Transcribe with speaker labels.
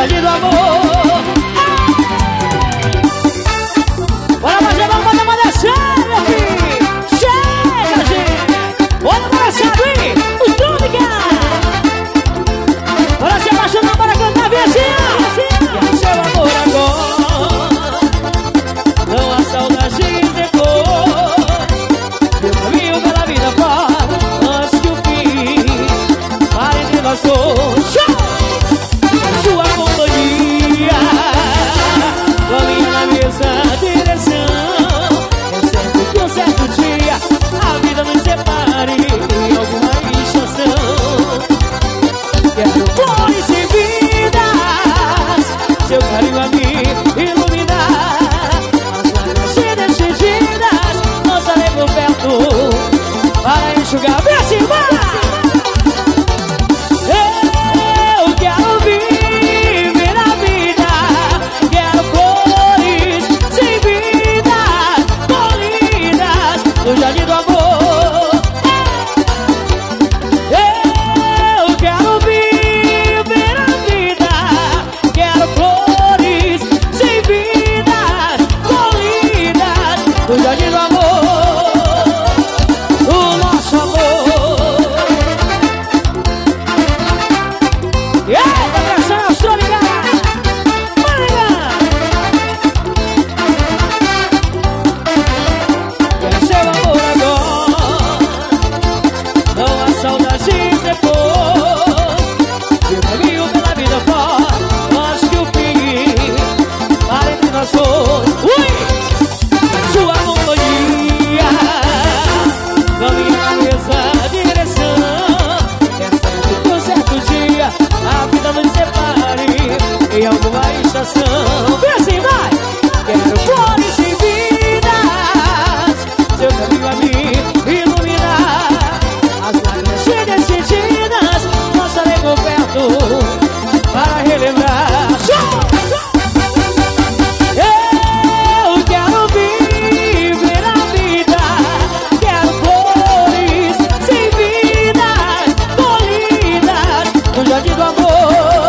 Speaker 1: jardim do amor. Bora, Magelão, bora, chega, filho. Chega, gente. Bora, começando, hein? O Tônica. Bora se apaixonar, bora cantar, vizinha. E o seu amor agora não há saudade depois. Meu caminho pela vida fora, antes que o fim pare entre nós dois. Sua companhia, caminho na mesma direção. É certo que um certo dia a vida nos separe em alguma estação. Quero flores e vidas, seu carinho a me iluminar. As lágrimas se decididas, nossa leva perto para enxugar. Vem assim, vai! Eu quero viver a vida, quero flores sem vida, colhidas no jardim do amor. Eu quero viver a vida, quero flores sem vida, colhidas no jardim do amor. O nosso amor. Eita, pressão astrônica! Quero seu amor agora, não há saudade depois. Meu caminho pela vida fora, antes que o fim pare entre nós dois. Sua companhia, caminho na mesma direção. É certo que um certo dia a vida nos separe em alguma estação. Vem assim, vai! Quero flores sem vidas, seu caminho a me iluminar. As lágrimas se decididas, nossa leva perto para relembrar. Eu quero viver a vida, quero flores sem vidas, colhidas no jardim do amor.